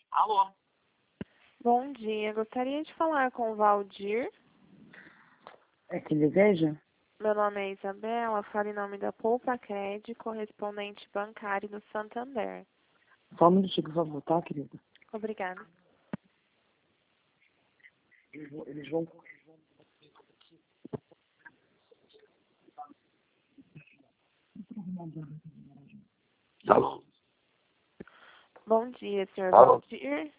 Alô? Bom dia, gostaria de falar com o Valdir. É que deseja? Meu nome é Isabela, falo em nome da Poupa Cred, correspondente bancário do Santander. Só um minutinho, por favor, tá, querida? Obrigada. Eles vão... Alô? Bom dia, senhor Alô? Valdir.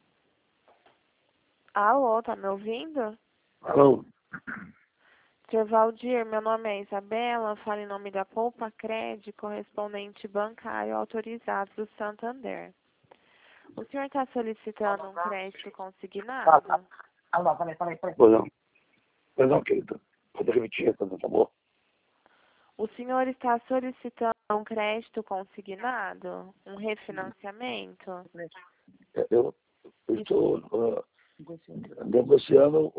Alô, tá me ouvindo? Alô? Senhor Valdir, meu nome é Isabela, falo em nome da Poupa Cred, correspondente bancário autorizado do Santander. O senhor está solicitando um crédito consignado? Alô, peraí. Pois não, querida. Pode repetir, por favor? O senhor está solicitando um crédito consignado? Um refinanciamento? Eu estou negociando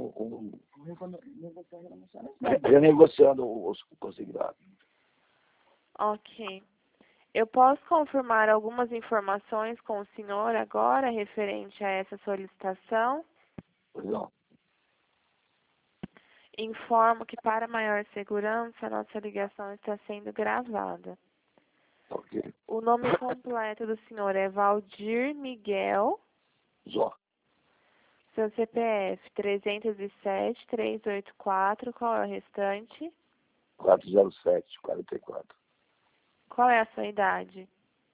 renegociando o consignado. Ok. Eu posso confirmar algumas informações com o senhor agora referente a essa solicitação? Pois não. Informo que para maior segurança a nossa ligação está sendo gravada. Ok. O nome completo do senhor é Valdir Miguel, Zó. seu CPF 307-384, qual é o restante? 407-44. Qual é a sua idade?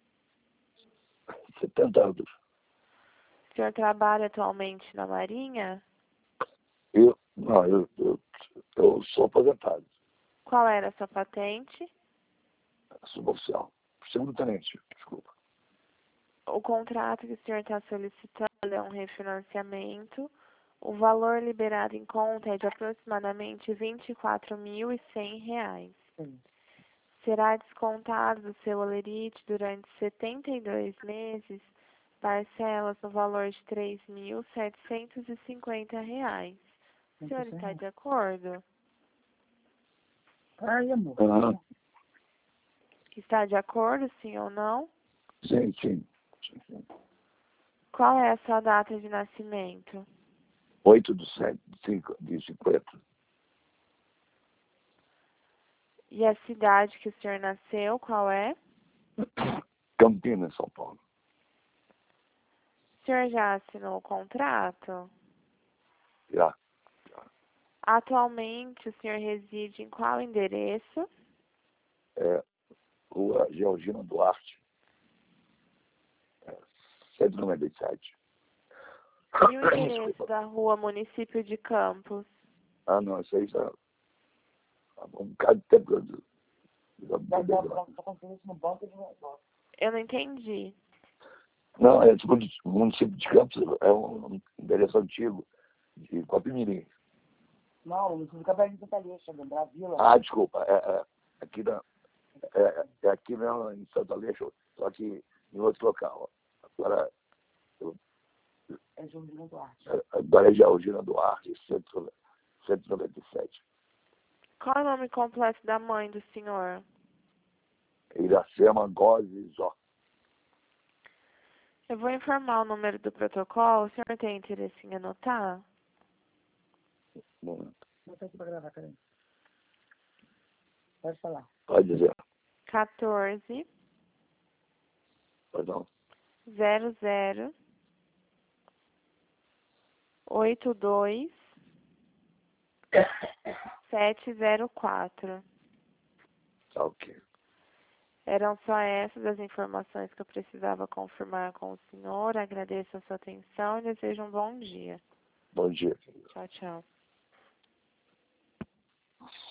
70 anos. O senhor trabalha atualmente na Marinha? Eu sou aposentado. Qual era a sua patente? Suboficial. Segundo tenente, desculpa. O contrato que o senhor está solicitando é um refinanciamento. O valor liberado em conta é de aproximadamente R$ 24.100. Será descontado do seu holerite durante 72 meses, parcelas no valor de R$ 3.750. O senhor está de acordo? Ai, amor. Aham. Está de acordo, sim ou não? Sim. Qual é a sua data de nascimento? 8/7/50. E a cidade que o senhor nasceu, qual é? Campinas, São Paulo. O senhor já assinou o contrato? Já. Atualmente, o senhor reside em qual endereço? Rua Georgina Duarte. 197. E o endereço Desculpa. da rua Município de Campos? Ah, não, isso aí já há um bocado de tempo. Só conseguir isso no banco de negócio. Eu não entendi. Não, é tipo o município de Campos, é um endereço antigo de Copimirim. Não, não fica perto de Santa Lúcia, Brasília. Ah, desculpa, é aqui mesmo em Santo Aleixo, só que em outro local. Agora, É Jordina Duarte. agora é Georgina Duarte, 197. Qual é o nome completo da mãe do senhor? Iracema Gozzi Zó. Eu vou informar o número do protocolo. O senhor tem interesse em anotar? Não, Não sei se vai gravar, peraí. Pode falar. pode dizer. 14 Perdão. 00 82 704. Tá ok. Eram só essas as informações que eu precisava confirmar com o senhor. Agradeço a sua atenção e desejo um bom dia. Bom dia. Tchau, tchau.